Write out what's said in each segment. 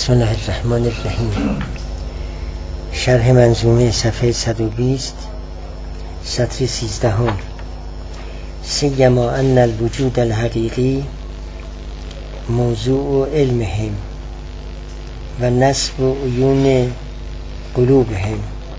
بسم الله الرحمن الرحیم. شرح منظومه صفحه 120 سطر 13. سیما ان الوجود الحقیقی موضوع علمهم و نصب عیون قلوبهم.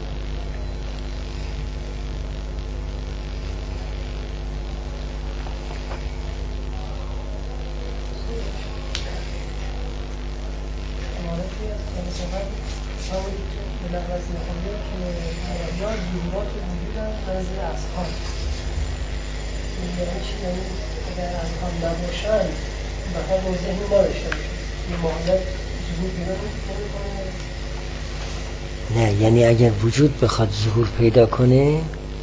نه، یعنی اگر وجود بخواد ظهور پیدا کنه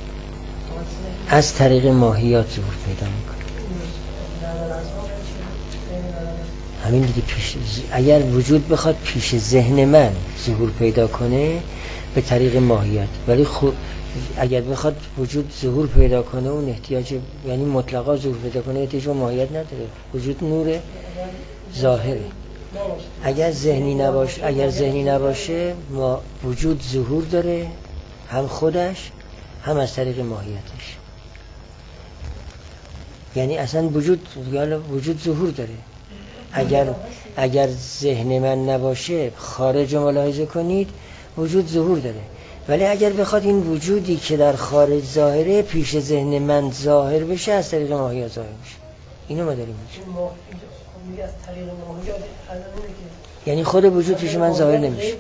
از طریق ماهیات ظهور پیدا میکنه. همین دیگه. اگر وجود بخواد پیش ذهن من ظهور پیدا کنه به طریق ماهیات، ولی اگر بخواد وجود ظهور پیدا کنه اون احتیاج، یعنی مطلقا ظهور پیدا کنه احتیاج به ماهیت نداره. وجود نور ظاهره. اگر ذهنی نباشه ما وجود ظهور داره، هم خودش هم از طریق ماهیتش. یعنی اصلا وجود ظهور داره. اگر ذهن من نباشه، خارج رو ملاحظه کنید، وجود ظهور داره. ولی اگر بخواد این وجودی که در خارج ظاهره پیش ذهن من ظاهر بشه، از طریق ماهیات ظاهر بشه. اینو ما داریم میگه. از طریق ماهیات یعنی خود وجود پیش من ظاهر نمیشه.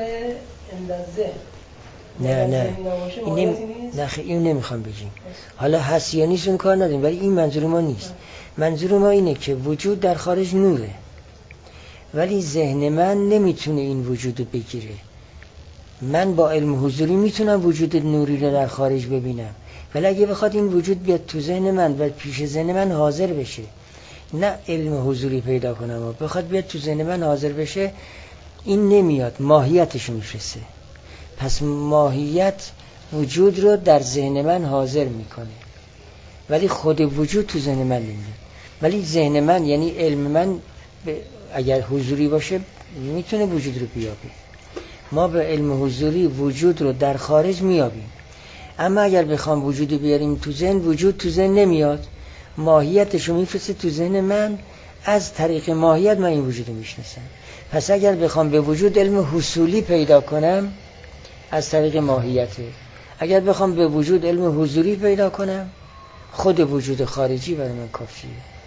نه این نمیخوام بگیم. حالا هست یا نیست اون کار نداریم، ولی این منظور ما نیست. منظور ما اینه که وجود در خارج نوره، ولی ذهن من نمیتونه این وجود رو بگیره. من با علم حضوری میتونم وجود نوری رو در خارج ببینم، ولی اگه بخواد این وجود بیاد تو ذهن من و پیش ذهن من حاضر بشه، نه علم حضوری پیدا کنم و بخواد بیاد تو ذهن من حاضر بشه، این نمیاد. ماهیتشو میفرسته. پس ماهیت وجود رو در ذهن من حاضر میکنه، ولی خود وجود تو ذهن من نمیاد. ولی ذهن من یعنی علم من اگر حضوری باشه میتونه وجود رو بیابه. ما به علم حضوری وجود رو در خارج میابیم. اما اگر بخوام وجود بیاریم تو ذهن، وجود تو ذهن نمیاد. ماهیتش رو میفرسته تو ذهن من، از طریق ماهیت من این وجود رو میشناسم. پس اگر بخوام به وجود علم حصولی پیدا کنم، از طریق ماهیته. اگر بخوام به وجود علم حضوری پیدا کنم، خود وجود خارجی برای من کافیه.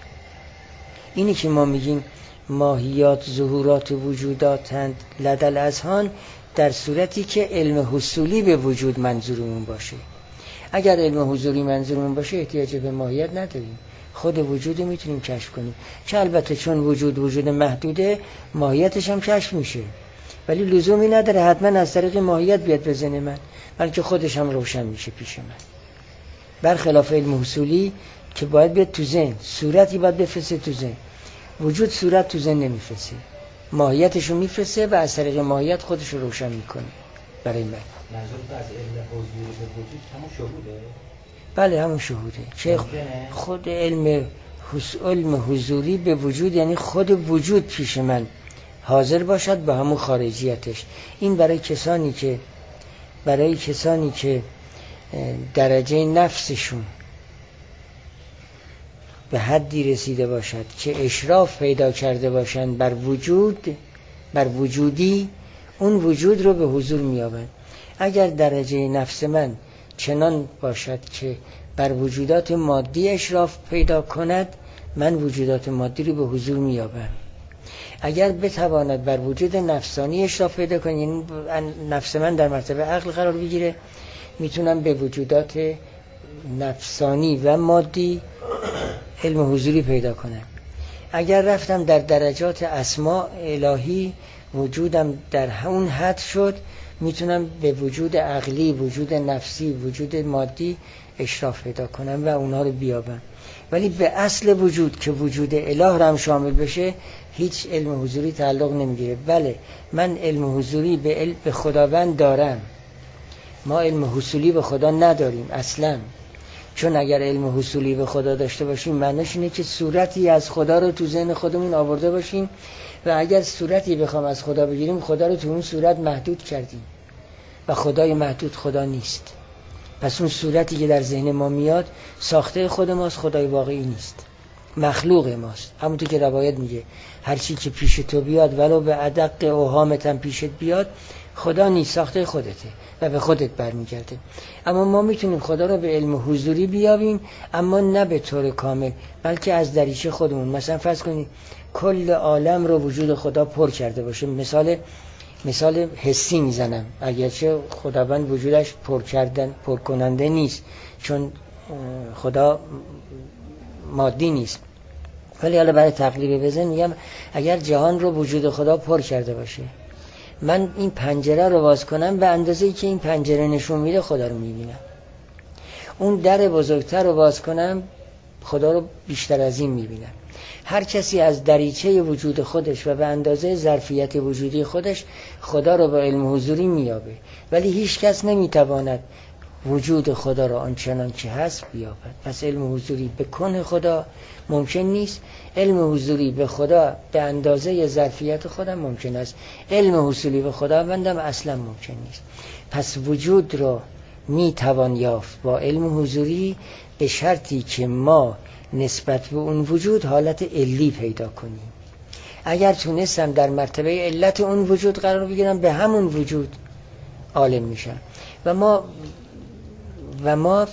اینی که ما میگیم ماهیات ظهورات وجوداتند لدى الاذهان، در صورتی که علم حصولی به وجود منظورمون باشه. اگر علم حضوری منظورمون باشه احتیاج به ماهیت نداریم، خود وجود رو میتونیم کشف کنیم. که البته چون وجود محدوده، ماهیتش هم کشف میشه، ولی لزومی نداره حتما از طریق ماهیت بیاد به ذهن من، بلکه خودش هم روشن میشه پیش من. برخلاف علم حصولی که باید بیاد تو ذهن، صورتی باید بفرسته تو ذهن. وجود صورت تو ذهن نمیفرسته، ماهیتش رو میفرسته و از طریق ماهیت خودش رو روشن میکنه برای من. منظورت از علم حضوری به وجود همون شهوده؟ بله همون شهوده. چه خود علم حضوری به وجود یعنی خود وجود پیش من حاضر باشد با همون خارجیتش. این برای کسانی که درجه نفسشون به حدی رسیده باشد که اشراف پیدا کرده باشند بر وجودی، اون وجود رو به حضور می‌یابند. اگر درجه نفس من چنان باشد که بر وجودات مادی اشراف پیدا کند، من وجودات مادی رو به حضور می‌یابم. اگر بتواند بر وجود نفسانی اشراف پیدا کنه، یعنی نفس من در مرتبه عقل قرار بگیره، میتونم به وجودات نفسانی و مادی علم حضوری پیدا کنم. اگر رفتم در درجات اسماء الهی، وجودم در اون حد شد، میتونم به وجود عقلی، وجود نفسی، وجود مادی اشراف پیدا کنم و اونها رو بیابم. ولی به اصل وجود که وجود اله رو هم شامل بشه، هیچ علم حضوری تعلق نمیگیره. بله من علم حضوری به خداوند دارم، ما علم حصولی به خدا نداریم اصلا. چون اگر علم حصولی به خدا داشته باشیم، معنیش اینه که صورتی از خدا رو تو ذهن خودمون آورده باشیم و اگر صورتی بخوام از خدا بگیریم، خدا رو تو اون صورت محدود کردیم و خدای محدود خدا نیست. پس اون صورتی که در ذهن ما میاد ساخته خود ماست، خدای واقعی نیست، مخلوق ماست. همونطور که روایت میگه هر چی که پیش تو بیاد ولو به ادق اوهامت هم پیشت بیاد، خدا نیست، ساخته خودته و به خودت برمیگرده. اما ما میتونیم خدا رو به علم حضوری بیابیم، اما نه به طور کامل، بلکه از دریچه خودمون. مثلا فرض کنید کل عالم رو وجود خدا پر کرده باشه، مثال حسی میزنم، اگرچه خداوند وجودش پر کننده نیست، چون خدا مادی نیست، ولی حالا برای تقلیب بزن میگم اگر جهان رو وجود خدا پر کرده باشه، من این پنجره رو باز کنم، به اندازه‌ای که این پنجره نشون میده خدا رو میبینم. اون در بزرگتر رو باز کنم، خدا رو بیشتر از این میبینم. هر کسی از دریچه وجود خودش و به اندازه ظرفیت وجودی خودش خدا رو با علم حضوری میابه، ولی هیچ کس نمیتواند وجود خدا رو آنچنان که هست بیابد. پس علم حضوری به کن خدا ممکن نیست، علم حضوری به خدا به اندازه ظرفیت خدا ممکن است، علم حصولی به خداوندم اصلا ممکن نیست. پس وجود رو میتوان یافت با علم حضوری به شرطی که ما نسبت به اون وجود حالت علی پیدا کنیم. اگر تونستم در مرتبه علت اون وجود قرار بگیرم، به همون وجود عالم میشم. و ما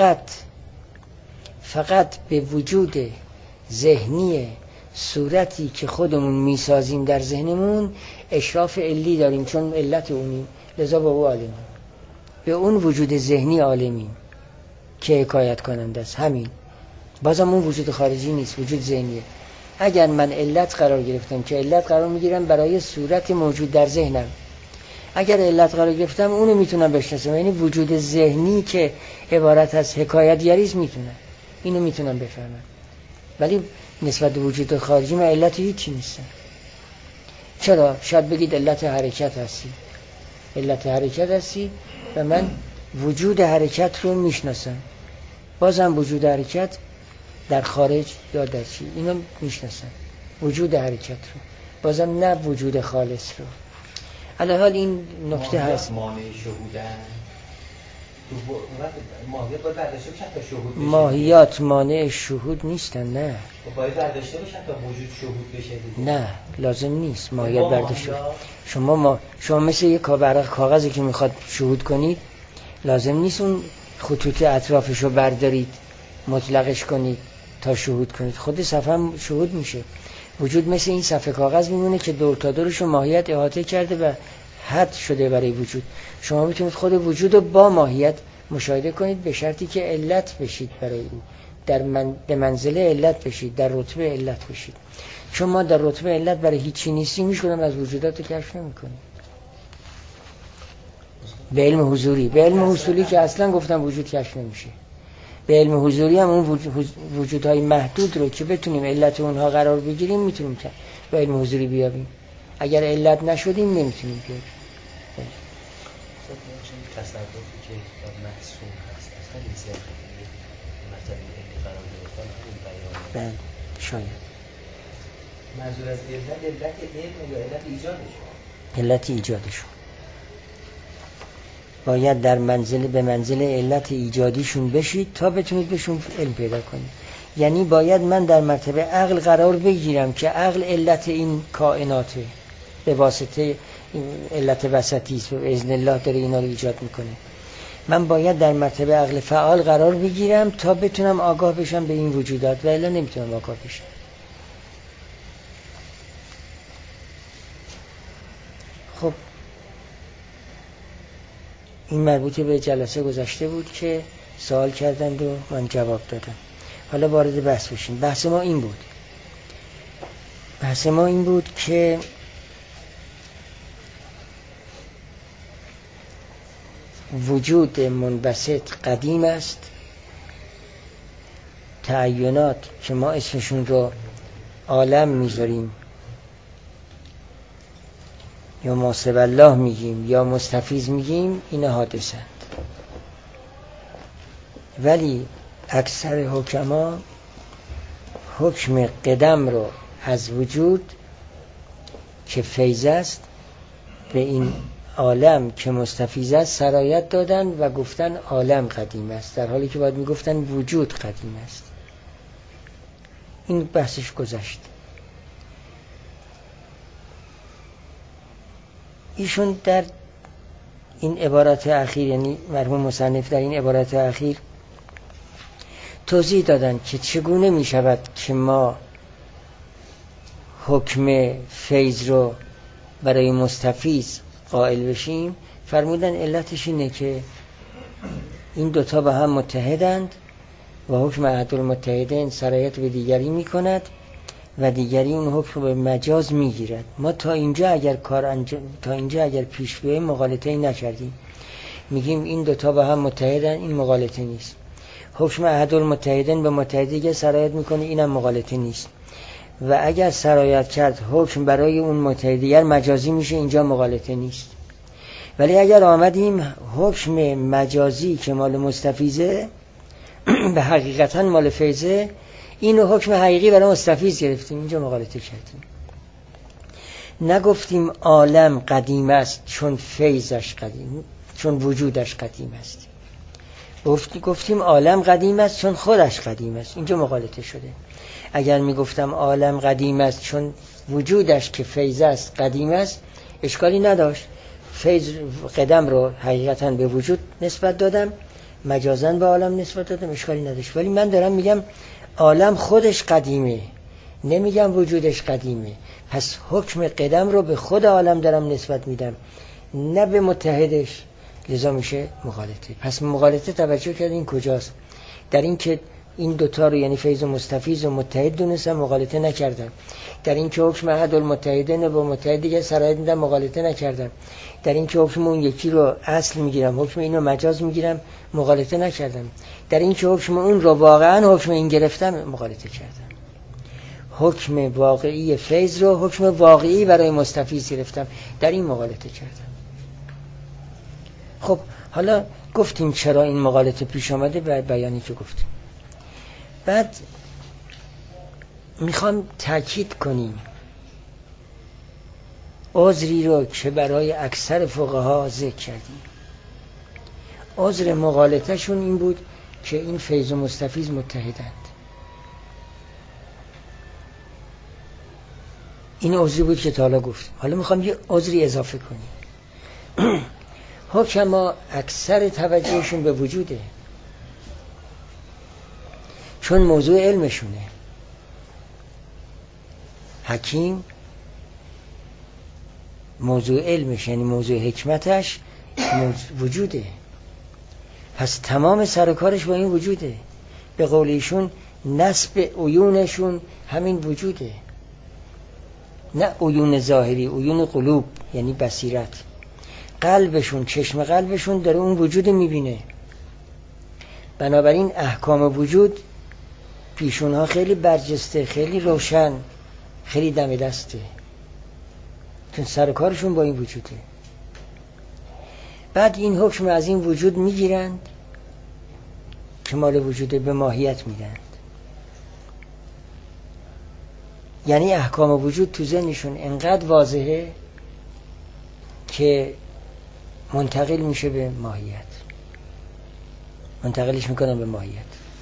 فقط به وجود ذهنی صورتی که خودمون میسازیم در ذهنمون اشراف علی داریم، چون علت اونیم، لذا با او عالمیم، به اون وجود ذهنی عالمیم که حکایت کننده است. همین، بازم اون وجود خارجی نیست، وجود ذهنیه. اگر من علت قرار گرفتم، که علت قرار میگیرم برای صورت موجود در ذهنم، اگر علت قرار گرفتم اونو میتونم بشناسم، یعنی وجود ذهنی که عبارت از حکایتگریست میتونم اینو میتونم بفهمم. ولی نسبت به وجود خارجی من علت هیچی نیستم. چرا؟ شاید بگید علت حرکت هستی و من وجود حرکت رو میشناسم، بازم وجود حرکت در خارج یا در چی اینو میشناسم، وجود حرکت رو، بازم نه وجود خالص رو. الحال این نکته هست. ماهیات مانع شهود نیستن، نه باید برداشته باشن تا وجود شهود بشه دیگه. نه لازم نیست ماهیات برداشته. شما مثل یک کاغذی که میخواد شهود کنید، لازم نیست اون خطوط اطرافش رو بردارید مطلقش کنید تا شهود کنید، خود صفحه هم شهود میشه. وجود مثل این صفحه کاغذ میمونه که دور تا دورش رو ماهیت احاطه کرده و حد شده برای وجود. شما میتونید خود وجود رو با ماهیت مشاهده کنید، به شرطی که علت بشید برای او، به منزله علت بشید، در رتبه علت بشید. چون ما در رتبه علت برای هیچی نیستیم، هیچ کدوم از وجودات رو کشف نمی‌کنیم. به علم حضوری، به علم حصولی که اصلا گفتم وجود کشف نمیشه. به علم حضوری هم اون وجودهای محدود رو که بتونیم علت اونها قرار بگیریم میتونیم که به علم حضوری بیابیم. اگر علت نشدیم نمیتونیم بیابیم. تصرفی که محسوم هست اصلا نیست مثلا این قرار گرفتن همین بیان. بله شاید منظور از علت علم یا علت ایجادش؟ علت ایجادشون باید به منزله علت ایجادیشون بشید تا بتونید بهشون علم پیدا کنید. یعنی باید من در مرتبه عقل قرار بگیرم که عقل علت این کائناته، به واسطه این علت وسطی است و باذن الله داره اینا رو ایجاد میکنه. من باید در مرتبه عقل فعال قرار بگیرم تا بتونم آگاه بشم به این وجودات، و الا نمیتونم آگاه بشم. خب این مربوط به جلسه گذشته بود که سوال کردند و من جواب دادم. حالا وارد بحث بشیم. بحث ما این بود که وجود منبسط قدیم است، تعینات که ما اسمشون رو عالم میذاریم یا ماسب الله میگیم یا مستفیض میگیم، اینا حادثند. ولی اکثر حکما حکم قدم رو از وجود که فیض است به این عالم که مستفیض است سرایت دادن و گفتن عالم قدیم است، در حالی که باید میگفتن وجود قدیم است. این بحثش گذشت. ایشون در این عبارت اخیر، یعنی مرحوم مصنف در این عبارت اخیر توضیح دادن که چگونه می شود که ما حکم فیض رو برای مستفیض قائل بشیم. فرمودن علتش اینه که این دوتا با هم متحدند و حکم احد المتحدین سرایت به دیگری می کند و دیگری اون حکم به مجاز می گیرد. ما تا اینجا اگر پیش بیاییم مغالطه نکردیم، میگیم این دوتا با هم متحدن، این مغالطه نیست. حکم احد المتحدین به متحد دیگه سرایت میکنه، اینم مغالطه نیست. و اگر سرایت کرد حکم برای اون متحد دیگر مجازی میشه، اینجا مغالطه نیست. ولی اگر آمدیم حکم مجازی که مال مستفیضه به حقیقتا مال فیضه، اینو حکم حقیقی برای مستفیض گرفتیم، اینجا مغالطه کردیم. نگفتیم عالم قدیم است چون فیضش قدیم، چون وجودش قدیم است. گفتیم عالم قدیم است چون خودش قدیم است، اینجا مغالطه شده. اگر میگفتم عالم قدیم است چون وجودش که فیض است قدیم است، اشکالی نداشت. فیض قدم رو حقیقتا به وجود نسبت دادم، مجازاً به عالم نسبت دادم، اشکالی نداشت. ولی من دارم میگم عالم خودش قدیمه، نمیگم وجودش قدیمه. پس حکم قدم رو به خود عالم دارم نسبت میدم، نه به متحدش، لذا میشه مغالطه. پس مغالطه توجه کردین کجاست؟ در این که این دوتا رو یعنی فیض و مستفیض و متحد دونستم، مغالطه نکردم. در این که حکم احد المتحدین با متحد دیگه سرایت میدم، مغالطه نکردم. در این که حکم اون یکی رو اصل میگیرم، حکم اینو مجاز میگیرم، مغالطه نکردم. در این که حکم اون رو واقعا حکم این گرفتم، مغالطه کردم. حکم واقعی فیض رو حکم واقعی برای مستفیض گرفتم، در این مغالطه کردم. خب حالا گفتیم چرا این مغالطه پیش آمده و بیانی که گفتیم. بعد میخوام تاکید کنیم عذری رو که برای اکثر فقها ذکر کردیم. عذر مغالطه شون این بود که این فیض و مستفیض متحدند. این عذری بود که تا حالا گفتیم. حالا میخوام یه عذری اضافه کنیم. حکما اکثر توجهشون به وجوده، چون موضوع علمشونه. حکیم موضوع علمش یعنی موضوع حکمتش وجوده، پس تمام سر و کارش با این وجوده. به قول ایشون نسب عیونشون همین وجوده، نه عیون ظاهری، عیون قلوب یعنی بصیرت. قلبشون، چشم قلبشون داره اون وجود میبینه. بنابراین احکام وجود پیشونها خیلی برجسته، خیلی روشن، خیلی دم دسته، چون سر کارشون با این وجوده. بعد این حکم از این وجود میگیرند که مال وجوده، به ماهیت میدند. یعنی احکام وجود تو ذهنشون انقدر واضحه که منتقل میشه به ماهیت، منتقلش میکنن به ماهیت.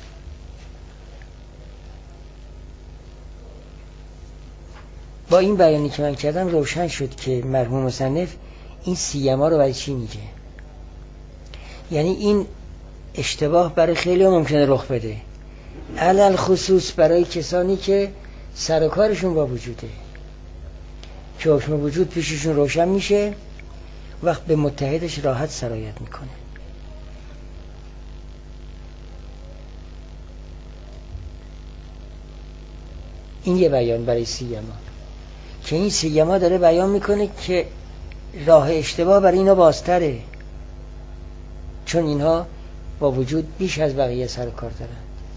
با این بیانی که من کردم روشن شد که مرحوم مصنف این سیما رو برای چی میگه. یعنی این اشتباه برای خیلی ممکنه رخ بده، علل خصوص برای کسانی که سر و کارشون با وجوده، که حکم وجود پیششون روشن میشه، وقت به متحدش راحت سرایت میکنه. این یه بیان برای سیما، که این سیما داره بیان میکنه که راه اشتباه برای اینا بازتره، چون اینها با وجود بیش از بقیه سر و کار دارن.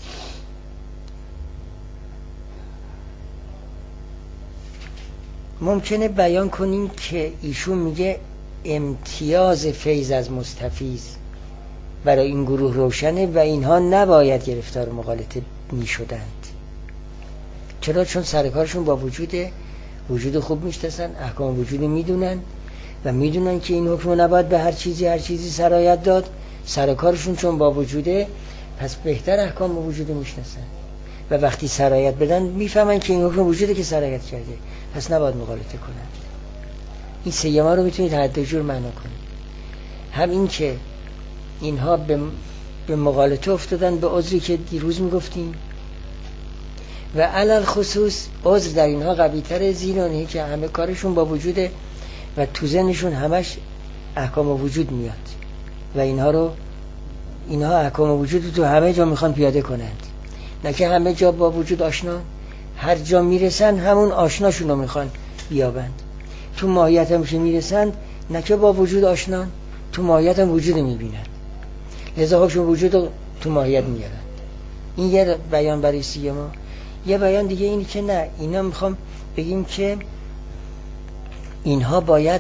ممکنه بیان کنیم که ایشون میگه امتیاز فیض از مستفیض برای این گروه روشنه و اینها نباید گرفتار مغالطه میشدند. چرا؟ چون سرکارشون با وجود وجود خوب میشناسن، احکام وجود میدونن و میدونن که این حکم نباید به هر چیزی سرایت داد. سر کارشون چون با وجوده، پس بهتر احکام وجود میشناسن و وقتی سرایت بدن میفهمن که این حکم وجوده که سرایت کرده، پس نباید مغالطه کنن. این سیما رو میتونید هر دو جور معنا کنید. هم این که اینها به مغالطه افتادن به عذری که دیروز میگفتیم، و علل خصوص عذر در اینها قوی‌تره، زیرا که همه کارشون با وجوده و تو ذهنشون همش احکام وجود میاد و اینها احکام وجود تو همه جا میخوان پیاده کنند، نه که همه جا با وجود آشنا. هر جا میرسن همون آشناشون رو میخوان بیابند. تو ماهیت هم که میرسن، نه که با وجود آشنا، تو ماهیت هم وجود میبینن، لذا حکم وجود رو تو ماهیت میارن. این یه بیان برای سیما. یه بیان دیگه اینی که نه، اینا میخوام بگیم که اینها باید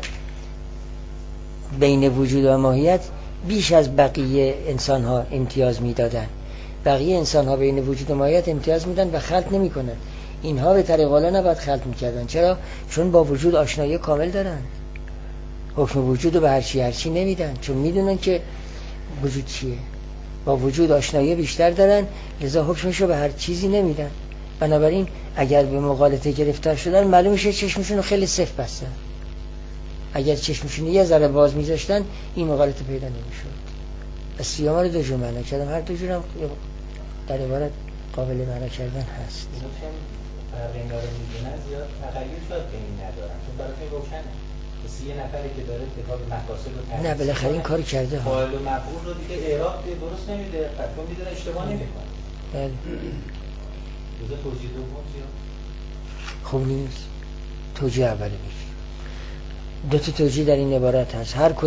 بین وجود و ماهیت بیش از بقیه انسان ها امتیاز میدادن. بقیه انسان ها بین وجود و ماهیت امتیاز میدن و خلط نمی کنن. اینها به طریق والا نباید خلط میکردن. چرا؟ چون با وجود آشنایی کامل دارن، حکم وجود رو به هرچی نمیدن، چون میدونن که وجود چیه. با وجود آشنایی بیشتر دارن، لذا حکمش رو به هر چیزی نمیدن. بنابراین اگر به مغالطه گرفتار شدن، معلوم میشه چشمشون رو خیلی صفر بستن. اگر چشمشون یه ذره باز میذاشتن، این مغالطه پیدا نمیشد. از سیما رو دو جور معنا کردم، هر دو جورم در عبارت قابل معنا کردن هست. فرق اینا رو میدونن زیاد تغییر شاید به این ندارن، چون برای روشنه. مثل یه نفری که داره کتاب مقاصد رو تحقیق، نه بالاخره این کارو کرده ها. فاعل و مفعول رو دیگه اعراب درست نمیده، چون میدونه اشتباه نمیکنه. بله. روزه توجیه دوم زیاد خوب نیست. توجیه اولی میشه. دو تا توجیه در این عبارت هست. هر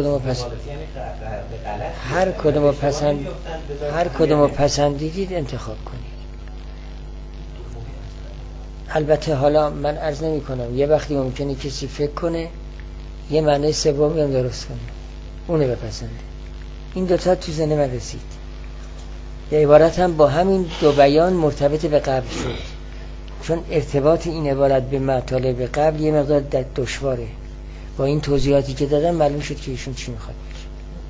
کدومو پسندیدید انتخاب کنید. البته حالا من عرض نمی کنم، یه وقتی ممکنه کسی فکر کنه یه معنی سومی هم درست کنه، اونو بپسنده. این دوتا تو ذهن من رسید. یه عبارت هم با همین دو بیان مرتبط به قبل شد، چون ارتباط این عبارت به مطالب قبل یه مقدار دشواره. با این توضیحاتی که دادم معلوم شد که ایشون چی میخواد بشه.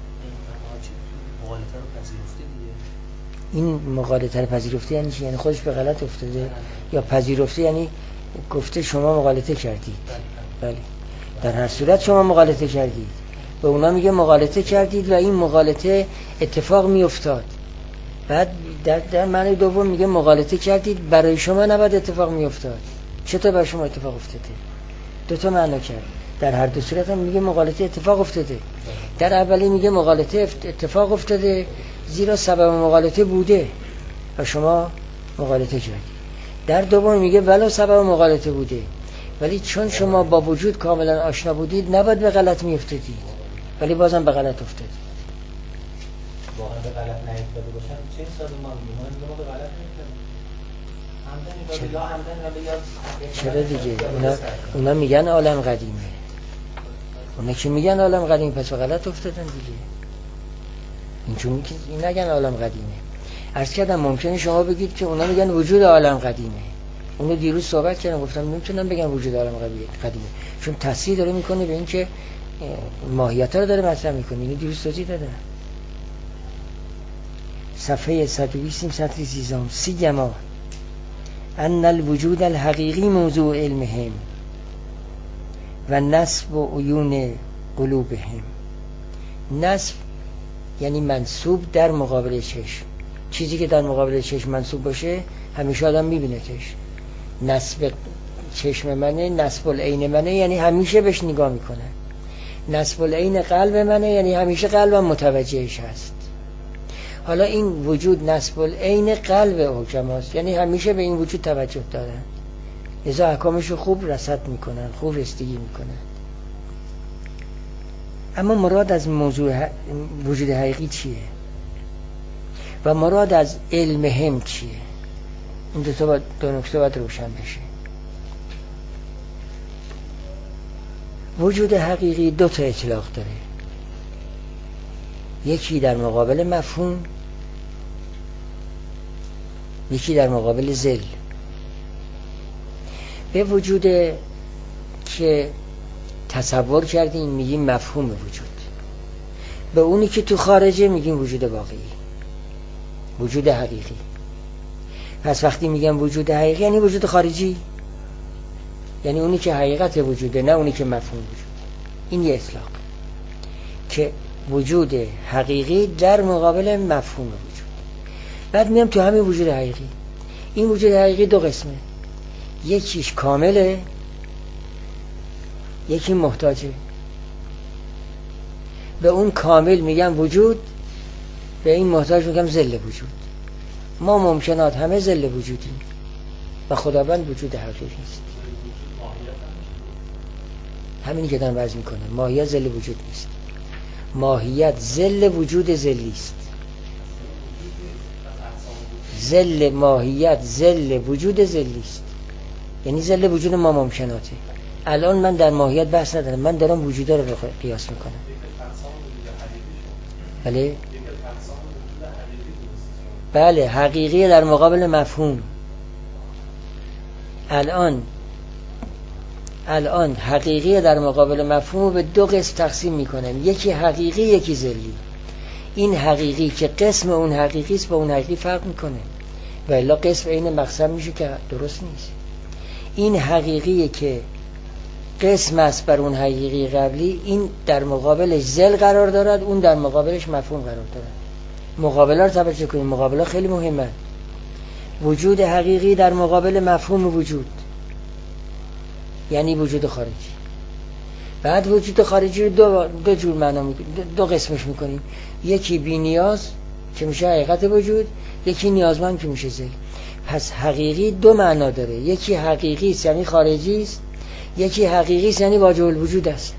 این مغالطه رو پذیرفته یعنی چی؟ یعنی خودش به غلط افتاده، یا پذیرفته یعنی گفته شما مغالطه کردید. بله، در هر صورت شما مغالطه کردید. به اونا میگه مغالطه کردید و این مغالطه اتفاق میافتاد. بعد در معنی دوم میگه مغالطه کردید برای شما نباید اتفاق میافتاد. چطور برای شما اتفاق افتاده؟ دو تا معنا کرد. در هر دو صورت هم میگه مغالطه اتفاق افتاده. در اولی میگه مغالطه اتفاق افتاده زیرا سبب مغالطه بوده و شما مغالطه کردید. در دوم میگه ولو سبب مغالطه بوده، ولی چون شما با وجود کاملا آشنا بودید نباید به غلط میافتادید، ولی بازم به غلط افتادید. واقعا به غلط نیفتاده باشن چه حسابی ما به غلط نیفتادیم؟ چرا دیگه؟ اونا میگن عالم قدیمه. اونا که میگن عالم قدیمه پس به غلط افتادن دیگه. این چون که این نگن عالم قدیمه. عرض کردم ممکنه شما بگید که اونا میگن وجود عالم قدیمه. اونو دیروز صحبت کردم، گفتم نمیتونم بگم وجود عالم قدیمه، چون تاثیر داره میکنه به این که ماهیت‌ها رو داره مطرح میکنه. اینو دیروز توضیح دادم. صفحه 120 سطر 13 سیما ان الوجود الحقیقی موضوع علمهم و نصب و عیون قلوبهم. نصب یعنی منصوب در مقابل چشم. چیزی که در مقابل چشم منصوب باشه همیشه آدم میبینه چشم. نصب چشم منه، نصب العین منه، یعنی همیشه بهش نگاه میکنه. نصب العین قلب منه، یعنی همیشه قلبم متوجهش هست. حالا این وجود نصب العین قلب حکماست، یعنی همیشه به این وجود توجه دارن، لذا احکامش رو خوب رصد میکنن، خوب رسیدگی میکنن. اما مراد از موضوع وجود حقیقی چیه و مراد از علم هم چیه؟ این دو نکته باید روشن بشه. وجود حقیقی دو تا اطلاق داره، یکی در مقابل مفهوم، یکی در مقابل ذل. به وجود که تصور کردیم میگیم مفهوم وجود، به اونی که تو خارجه میگیم وجود واقعی، وجود حقیقی. پس وقتی میگم وجود حقیقی یعنی وجود خارجی، یعنی اونی که حقیقت وجوده، نه اونی که مفهوم وجود. این یه اطلاق که وجود حقیقی در مقابل مفهوم وجود. بعد میام تو همین وجود حقیقی، این وجود حقیقی دو قسمه، یکیش کامله، یکی محتاجه. به اون کامل میگم وجود، به این محتاج میگم ذل وجود. ما ممکنات همه ذل وجودیم و خداوند وجود حقیقی است. همینی که دارم عرض میکنم، ماهیت ذل وجود نیست، ماهیت ذل وجود ذلی است. ذل ماهیت ذل وجود ذلی است، یعنی ذل وجود ما ممکناته. الان من در ماهیت بحث ندارم، من دارم وجودا رو قیاس میکنم. بله حقیقی در مقابل مفهوم. الان حقیقی در مقابل مفهوم به دو قسم تقسیم میکنم، یکی حقیقی یکی ذلی. این حقیقی که قسم اون حقیقی است با اون حقیقی فرق میکنه و الا قسم این مقسم میشه که درست نیست. این حقیقی که قسم است بر اون حقیقی قبلی، این در مقابلش ذل قرار دارد، اون در مقابلش مفهوم قرار دارد. مقابله رو توجه کنید، مقابله خیلی مهمه. وجود حقیقی در مقابل مفهوم وجود یعنی وجود خارجی. بعد وجود خارجی رو دو جور معنا میکنیم، دو قسمش میکنیم، یکی بی نیاز که میشه حقیقت وجود، یکی نیازمند که میشه ذل. پس حقیقی دو معنا داره، یکی حقیقی است یعنی خارجی است، یکی حقیقی است یعنی واجب الوجود است،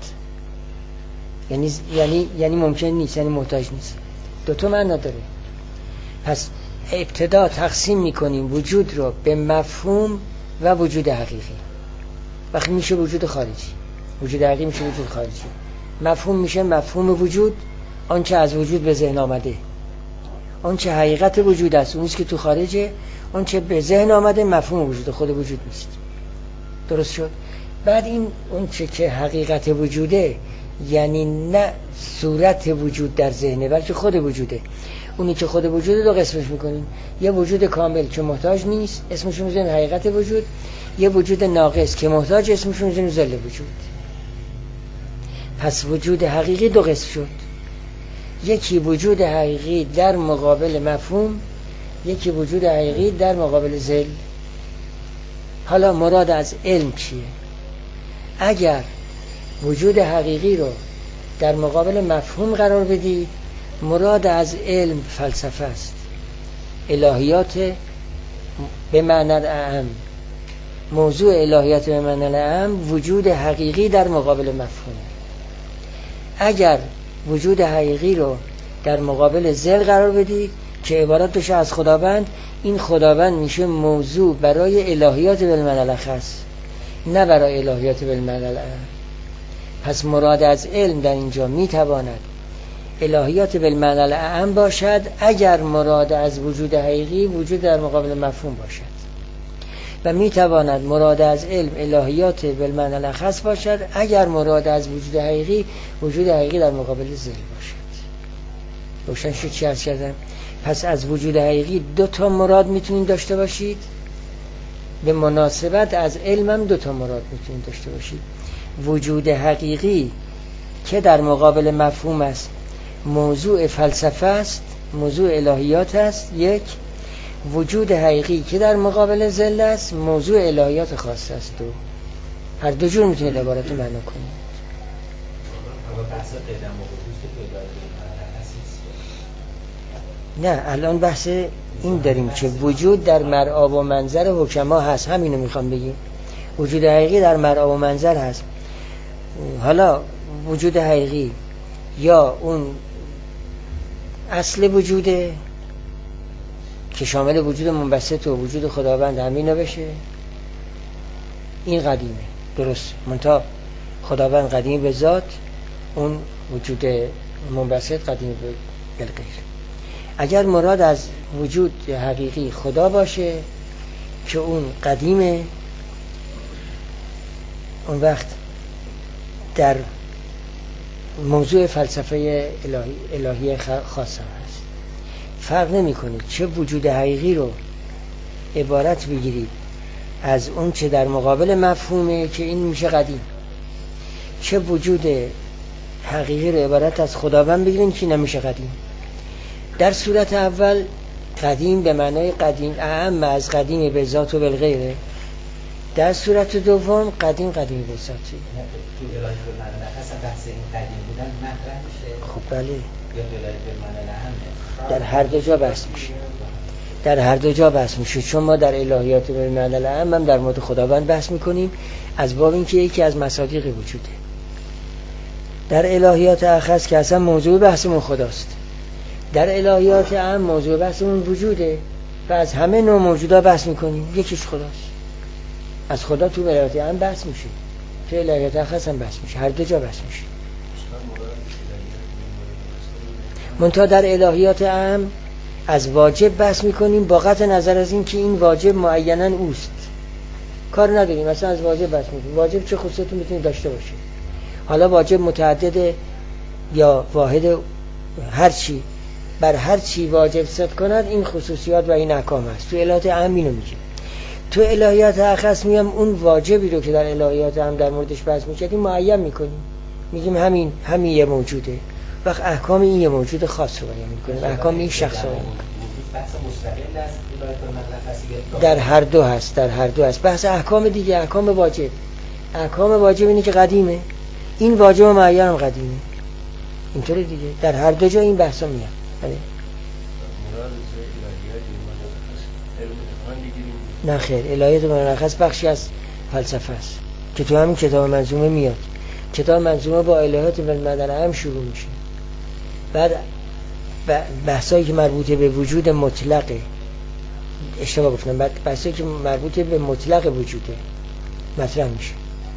یعنی ممکن نیست، یعنی محتاج نیست. دو تا معنا داره. پس ابتدا تقسیم میکنیم وجود رو به مفهوم و وجود حقیقی. وقتی میشه وجود خارجی، وجود حقیقی میشه وجود خارجی. مفهوم میشه مفهوم وجود، آنچه از وجود به ذهن آمده، آنچه حقیقت وجود است، اونیست که تو خارجه، آنچه به ذهن آمده مفهوم وجود، خود وجود نیست. درست شد؟ بعد این اونچه که حقیقت وجوده یعنی نه صورت وجود در ذهنه بلکه خود وجوده. اونی که خود وجوده دو قسمش میکنیم، یه وجود کامل که محتاج نیست اسمشون میذاریم حقیقت وجود، یه وجود ناقص که محتاج اسمشون میذاریم ذل وجود. پس وجود حقیقی دو قسم شد، یکی وجود حقیقی در مقابل مفهوم، یکی وجود حقیقی در مقابل ذل. حالا مراد از علم چیه؟ اگر وجود حقیقی رو در مقابل مفهوم قرار بدید، مراد از علم فلسفه است، الهیات به معنی اعم. موضوع الهیات به معنی اعم وجود حقیقی در مقابل مفهوم. اگر وجود حقیقی رو در مقابل ذل قرار بدید که عبارت بشه از خداوند، این خداوند میشه موضوع برای الهیات بالمعنی الاخص، نه برای الهیات بالمعنی الاعم. پس مراد از علم در اینجا میتواند الهیات بالمعنی الاعم باشد اگر مراد از وجود حقیقی وجود در مقابل مفهوم باشد، و میتواند مراد از علم الهیات بالمعنی الاخص باشد اگر مراد از وجود حقیقی وجود حقیقی در مقابل ذل باشد. روشن شد چی عرض کردم؟ پس از وجود حقیقی دو تا مراد میتونید داشته باشید، به مناسبت از علم هم دو تا مراد میتونید داشته باشید. وجود حقیقی که در مقابل مفهوم است موضوع فلسفه است، موضوع الهیات است، یک. وجود حقیقی که در مقابل ذل است موضوع الهیات خاص است. دو. هر دو جور میتونید عبارت رو معنا کنید. نه الان بحث این داریم که وجود در مرعا و منظر حکما هست، همینو میخوام بگیم. وجود حقیقی در مرعا و منظر هست. حالا وجود حقیقی یا اون اصل وجوده که شامل وجود منبسط و وجود خداوند همینا بشه، این قدیمه، درست. منتها خداوند قدیم به ذات، اون وجود منبسط قدیم به غیر. اگر مراد از وجود حقیقی خدا باشه که اون قدیمه، اون وقت در موضوع فلسفه الهی خاص هم هست. فرق نمی کنه چه وجود حقیقی رو عبارت بگیرید از اون چه در مقابل مفهومه که این میشه قدیم، چه وجود حقیقی رو عبارت از خداوند بگیرید که نمیشه قدیم. در صورت اول قدیم به معنای قدیم اعم از قدیم به ذات و بالغیره. در صورت دوم قدیم به ذاتی. تو الهی به معنی اصلا بحث این قدیم بودن مطرح میشه. خب بله. یا الهی به معنی اعم در هر دو جا بحث میشه. در هر دو جا بحث میشه. چون ما در الهیات به معنی اعم هم در مورد خداوند بحث میکنیم از باب اینکه یکی از مصادیق وجوده. در الهیات اخص که اصلا موضوع بحثمون خداست. در الهیات اعم موضوع بحثمون وجوده و از همه نوع موجودا بحث میکنیم. یکیش خداست. از خدا تو الهیات اعم بحث میشه، تو الهیات اخص هم بحث میشه، هر دو جا بحث میشه. منتها در الهیات اعم از واجب بحث میکنیم با قطع نظر از این که این واجب معیناً اوست. کار نداریم مثلا از واجب بحث میکنیم. واجب چه خصوصیتی میتونه داشته باشه؟ حالا واجب متعدد یا واحد، هر چی بر هر چی واجب صدق کند این خصوصیات و این احکام است. تو الهیات اعم اینو میگیم. تو الهیات اخص میگم اون واجبی رو که در الهیات اعم در موردش بحث میکنیم معین میکنیم، میگیم همین یه موجوده. وقت احکام این یه موجود خاص رو بیان میکنیم، احکام این شخص رو بیان میکنیم. بحث مستقل است در هر دو هست. در هر دو هست. بحث احکام دیگه، احکام واجب. احکام واجب اینه که قدیمه، این واجب معین هم قدیمه، اینطوری دیگه. در هر دو جا این بحثا میاد. نه خیر، الهیات مناخص بخشی از فلسفه است که تو همین کتاب منظومه میاد. کتاب منظومه با الهیات بالمعنی هم شروع میشه، بعد بحثایی که مربوطه به وجود مطلقه، اشتباه گفتم، بعد بحثایی که مربوطه به مطلق وجوده مطرح میشه.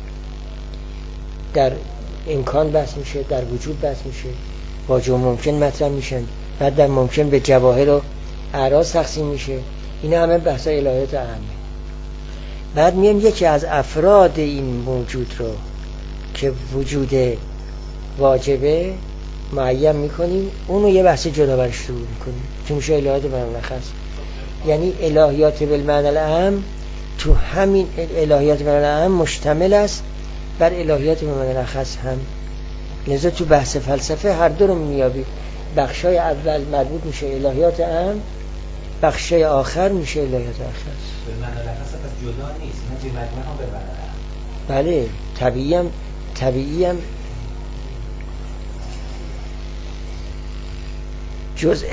در امکان بحث میشه، در وجود بحث میشه، واجب ممکن مطرح میشن، بعد در ممکن به جواهر و اعراض تقسیم میشه. اینا همه بحثای الهیات اعمه. بعد میام یکی از افراد این موجود رو که وجود واجبه معین میکنیم، اونو یه بحث جدا برش شروع میکنیم که میشه الهیات بالمعنی. یعنی الهیات بالمعنی الاعم تو همین الهیات بالمعنی الاعم مشتمل است بر الهیات بالمعنی خاص هم. لذا تو بحث فلسفه هر دو رو میابی. بخشای اول مربوط میشه الهیات اعم، بخشای آخر میشه الهیات اخص. بالمعنی الاخص پس جدا نیست، نه به مجموع هم بالمعنی الاعم. بله، طبیعی هم جزء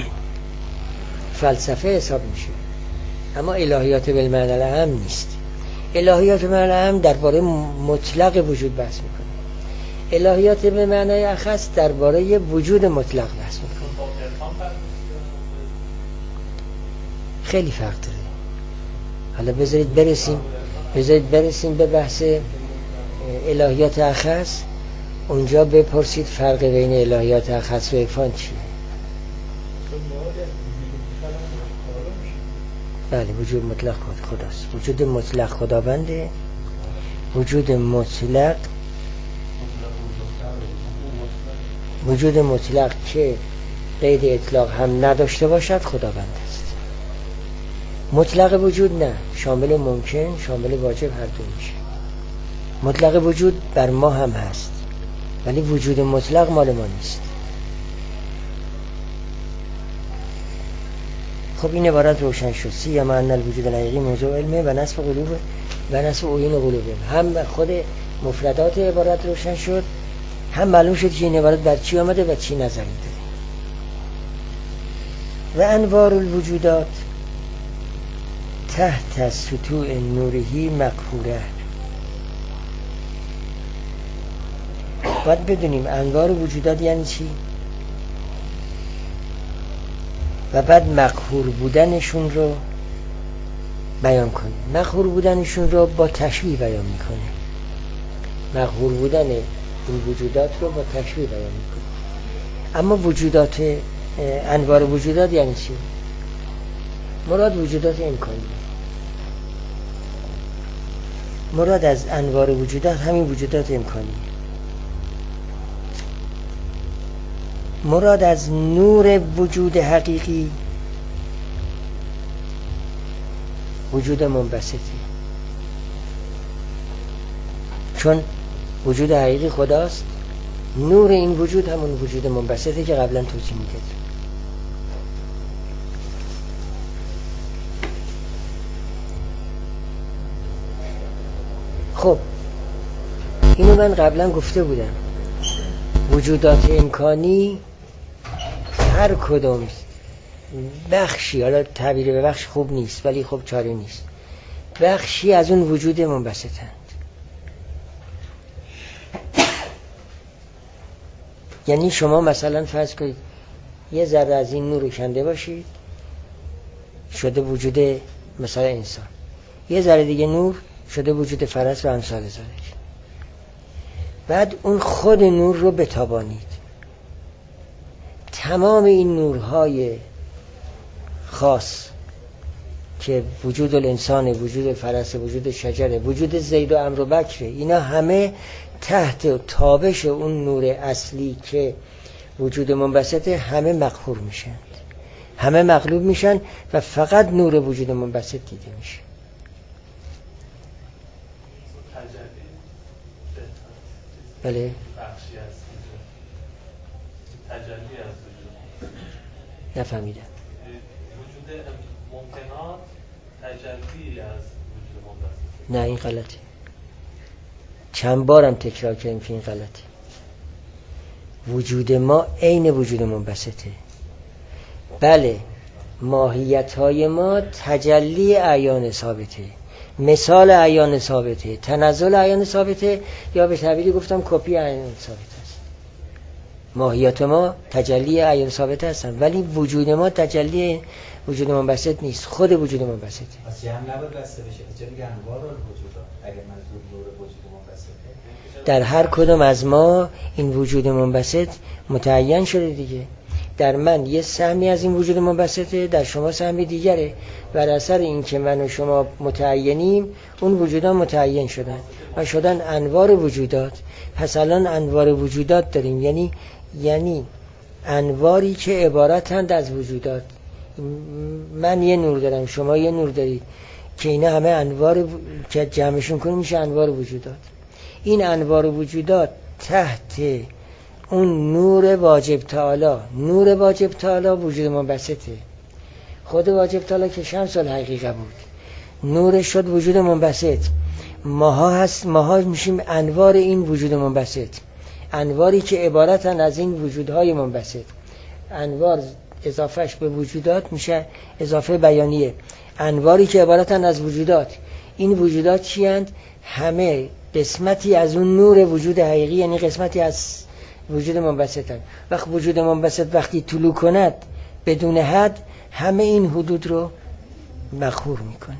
فلسفه حساب میشه، اما الهیات بالمعنی الاعم نیست. الهیات بالمعنی الاعم درباره مطلق وجود بحث میکنه، الهیات بالمعنی اخص درباره وجود مطلق بحث میکنه. خیلی فرق داره. حالا بذارید برسیم به بحث الهیات اخص. اونجا بپرسید فرق بین الهیات اخص و عرفان چیه. بله، وجود مطلق خداست. وجود مطلق خداونده. وجود مطلق که قید اطلاق هم نداشته باشد خداوند است. مطلق وجود نه، شامل ممکن، شامل واجب هر دو میشه. مطلق وجود بر ما هم هست، ولی وجود مطلق مال ما نیست. خب این عبارت روشن شد. سیما ان الوجود الحقیقی موضوع علمه و نصف قلوب و نصف عیون قلوبه. هم خود مفردات عبارت روشن شد، هم معلوم شد که این عبارت بر چی آمده و چی نظری داره. و انوار الوجودات تحت سطوع نورهی مقهوره. باید بدونیم انوار وجودات یعنی چی و بعد مقهور بودنشون رو بیان کنیم. مقهور بودنشون رو با تشبیه بیان میکنه. مقهور بودن این وجودات رو با تشبیه بیان میکنه. اما وجودات، انوار وجودات یعنی چی؟ مراد وجودات امکانی. مراد از انوار وجودات همین وجودات امکانی. مراد از نور وجود حقیقی وجود منبسطه، چون وجود حقیقی خداست. نور این وجود همون وجود منبسطه که قبلا توضیح میداد. خب اینو من قبلا گفته بودم، وجودات امکانی هر کدوم بخشی، حالا تعبیر به بخش خوب نیست ولی خب چاره نیست، بخشی از اون وجود منبسطند. یعنی شما مثلا فرض کنید یه ذره از این نور کنده باشید، شده وجود مثلا انسان، یه ذره دیگه نور شده وجود فرس و امثال ذالک. بعد اون خود نور رو بتابانید، تمام این نورهای خاص که وجود الانسان، وجود فرس، وجود شجره، وجود زید و عمرو و بکر، اینا همه تحت تابش اون نور اصلی که وجود منبسطه همه مقهور میشن، همه مغلوب میشن و فقط نور وجود منبسط دیده میشه. بله بخشی از تجلی از وجود. نفهمیدم. وجود ممکنات تجلی از وجود منبسط. نه این غلطه، چند بارم تکرار کردیم که این غلطه. وجود ما عین وجود منبسطه. بله ماهیت‌های ما تجلی اعیان ثابته، مثال اعیان ثابته، تنزل اعیان ثابته، یا به تعبیری گفتم کپی اعیان ثابته است. ماهیت ما تجلی اعیان ثابته هستن، ولی وجود ما تجلی وجود منبسط نیست، خود وجود منبسطه. پس جمع نباید بسته بشه، چه میگه انواع الوجود اگر منظور نور وجود منبسطه. در هر کدام از ما این وجود منبسط متعین شده دیگه. در من یه سهمی از این وجود منبسطه، در شما سهمی دیگره. بر اثر این که من و شما متعینیم اون وجودان متعین شدن و شدن انوار وجودات. پس الان انوار وجودات داریم، یعنی انواری که عبارتند از وجودات. من یه نور دارم، شما یه نور دارید، که اینا همه انوار که جمعشون کنیم میشه انوار وجودات. این انوار وجودات تحت اون نور واجب تعالی، نور واجب تعالی وجود منبسطه. خود واجب تعالی که شمس الحقیقه بود، نورش شد وجود منبسط. ماها میشیم انوار این وجود منبسط، انواری که عبارتن از این وجودهای منبسط. انوار اضافهش به وجودات میشه اضافه بیانیه. انواری که عبارتن از وجودات، این وجودات چی اند؟ همه قسمتی از اون نور وجود حقیقی، یعنی قسمتی از وجود منبسط هست. وقت وجود منبسط وقتی طلوع کند بدون حد، همه این حدود رو مخور میکنه.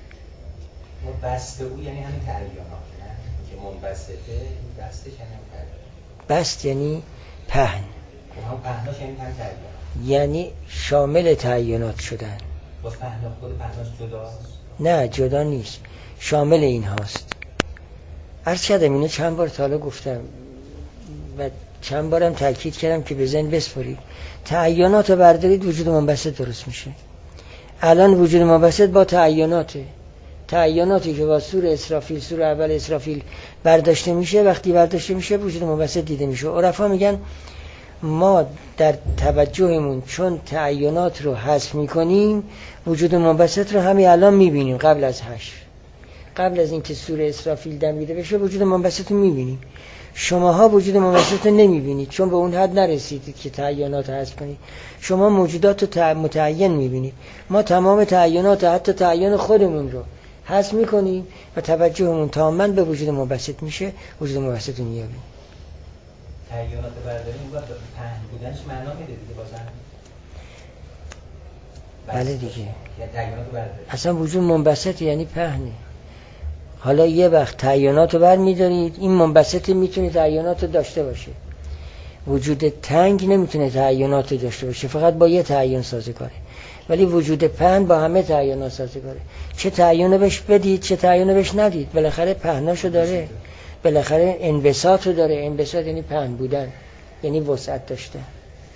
بسته او یعنی همین تعیینات، نه که منبسطه، این بسته یعنی تعیینات. بست یعنی پهن، هم پهناش یعنی هم تعیینات، یعنی شامل تعیینات شدن. باز پهنا خود پهناش جداست؟ نه جدا نیست، شامل این هاست. عرض کردم اینو چند بار تا حالا گفتم و چند بارم تاکید کردم که به ذهن بسپارید. تعیینات رو بردارید وجود منبسط درست میشه. الان وجود منبسط با تعییناتی که با سور اسرافیل، سور اول اسرافیل برداشته میشه، وقتی برداشته میشه وجود منبسط دیده میشه. عرفا میگن ما در توجهمون چون تعیینات رو حذف میکنیم، وجود منبسط رو همین الان میبینیم. قبل از حشر، قبل از اینکه سور اسرافیل دمیده بشه وجود منبسط رو میبینیم. شماها وجود منبسط رو نمیبینید چون به اون حد نرسیدید که تعیینات رو حذف کنید. شما موجودات رو متعین میبینید. ما تمام تعیینات، حتی تعیین خودمون رو حذف میکنیم و توجهمون تماما به وجود منبسط میشه. وجود منبسط رو میابینیم. تعیینات برداریم اون وقت پهن بودنش معنا میده دیگه بازم. بله دیگه، یعنی تعیینات برداریم اصلا وجود منبسط یعنی پهنه. حالا یه وقت تعیینات رو برمی‌دارید، این منبسط میتونه تعیینات رو داشته باشه. وجود تنگ نمیتونه تعیینات رو داشته باشه، فقط با یه تعیین سازگاره. ولی وجود پهن با همه تعیینات سازگاره. چه تعیین بهش بدید چه تعیین بهش ندید، بالاخره پهناشو داره، بالاخره انبساط رو داره. انبساط یعنی پهن بودن، یعنی وسعت داشته.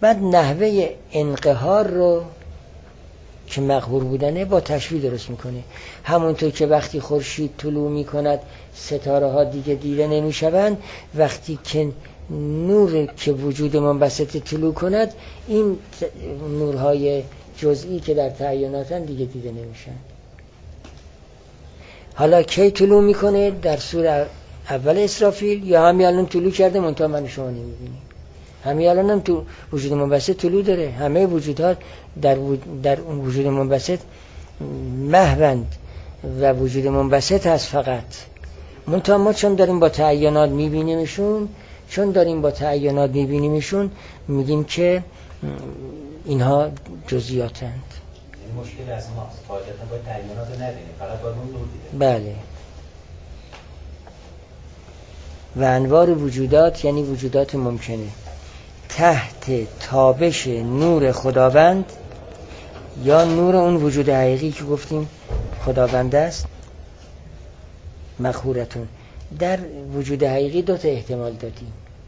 بعد نحوه انقهار رو که مقهور بودنه با تشبیه درست میکنه. همونطور که وقتی خورشید طلوع میکند ستاره ها دیگه دیده نمیشوند، وقتی که نور که وجود منبسط طلوع کند این نورهای جزئی که در تعیناتن دیگه دیده نمیشن. حالا کی طلوع میکنه؟ در سوره اول اسرافیل یا همین الان طلوع کرده منتها من شما نمیبینیم. همین الان هم تو وجود منبسط طلوع داره. همه وجودات در اون وجود منبسط محوند و وجود منبسط هست فقط. منتها ما چون داریم با تعینات میبینیمشون میگیم که اینها جزئیاتند. مشکل از ماست. حاجتا باید تعینات رو نبینیم، فقط باید اون نور دیده. بله. و انوار وجودات یعنی وجودات ممکنه تحت تابش نور خداوند یا نور اون وجود حقیقی که گفتیم خداوند است مخورتون. در وجود حقیقی دو تا احتمال دادیم،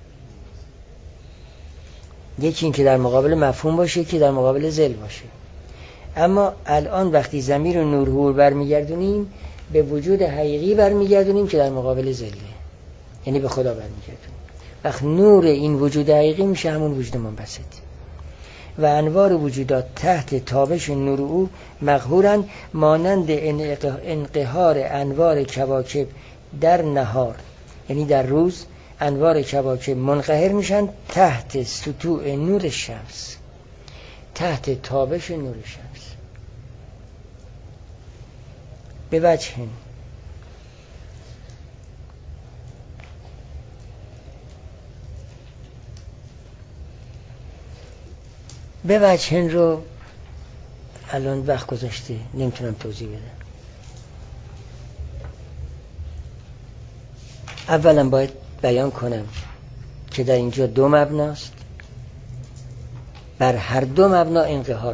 یکی این که در مقابل مفهوم باشه، یکی در مقابل ذل باشه. اما الان وقتی ضمیر نور هور برمیگردونیم به وجود حقیقی برمیگردونیم که در مقابل ذله، یعنی به خدا برمیگردونیم. وقت نور این وجود حقیقی میشه همون وجود منبسط و انوار وجودات تحت تابش نور او مقهورند، مانند انقهار انوار کواکب در نهار، یعنی در روز انوار کواکب منقهر میشن تحت سطوع نور شمس، تحت تابش نور شمس. به وجهن رو الان وقت گذاشته نمیتونم توضیح بدم. اولا باید بیان کنم که در اینجا دو مبناست، بر هر دو مبنا انقهار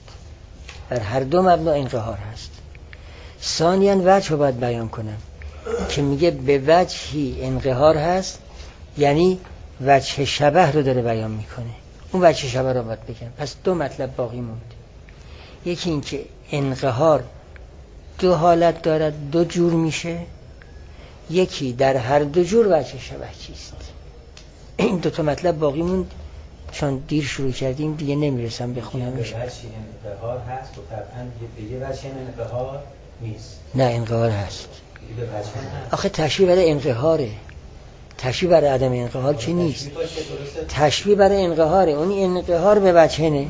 هست. ثانیاً وجه رو باید بیان کنم که میگه به وجهی انقهار هست، یعنی وجه شبه رو داره بیان میکنه. اون وجه شبه رو باید بگم. پس دو مطلب باقی مونده. یکی این که انقهار دو حالت دارد، دو جور میشه. یکی در هر دو جور وجه شبه چیست. این دو تا مطلب باقی موند، چون دیر شروع کردیم دیگه نمیرسم بخونمش. وجه انقهار هست و طبعا به یه وجه انقهار نیست. نه انقهار هست. آخه تشبیه برای انقهاره، تشبیه برای عدم انقهار که نیست. تشبیه برای انقهاره. اون انقهار به وجهنه.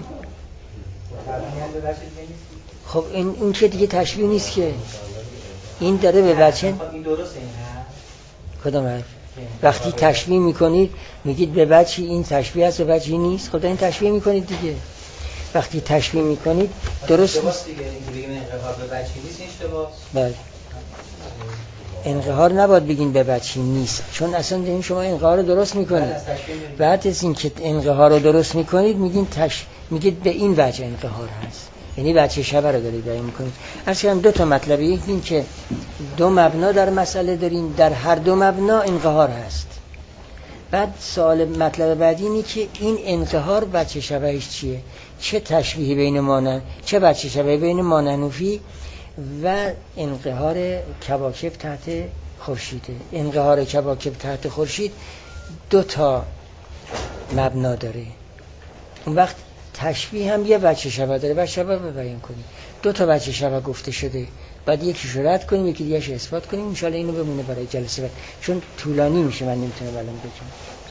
خب این که دیگه تشبیه نیست که. این داره به وجهن. کدام حرف؟ وقتی تشبیه میکنید میگید به وجهی این تشبیه است و وجهی نیست. خدا این تشبیه میکنید دیگه. وقتی تشبیه میکنید درست نیست. بله. انقهار نباید بگین به وجهی نیست، چون اصلا این شما انقهار رو درست میکنید. بعد از این که انقهار رو درست میکنید میگید به این وجه انقهار هست، یعنی وجه شبه رو دارید بیان میکنید. اصلا دو تا مطلبه، یکی این که دو مبنا در مسئله داریم، در هر دو مبنا انقهار هست. بعد سوال مطلب بعدی اینه که این انقهار وجه شبهش چیه؟ چه تشبیهی بین مانن، چه وجه شبهی بین ماننوفی و انقهار کواکب تحت خورشیده. انقهار کواکب تحت خورشید دو تا مبنا داره. اون وقت تشبیه هم یه وجه شبه داره. وجه شبه رو بیان کنیم. دو تا وجه شبه گفته شده، بعد یکیش رو رد کنیم، یکی دیگه‌اش اثبات کنیم. ان شاءالله اینو بمونه برای جلسه بعد، چون طولانی میشه من نمیتونم الان بگم.